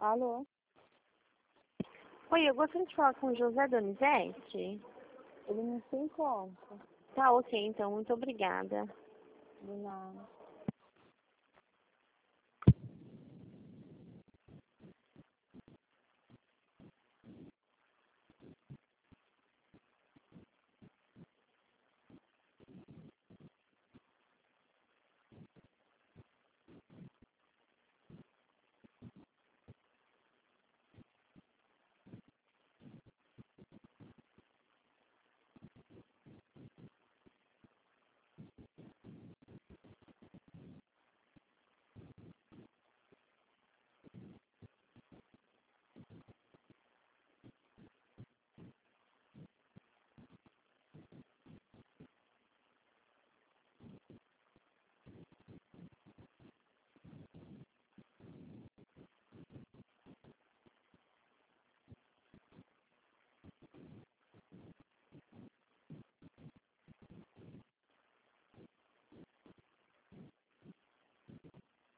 Alô? Oi, eu gostaria de falar com o José Donizete. Ele não se encontra. Tá, ok, então, muito obrigada. De nada.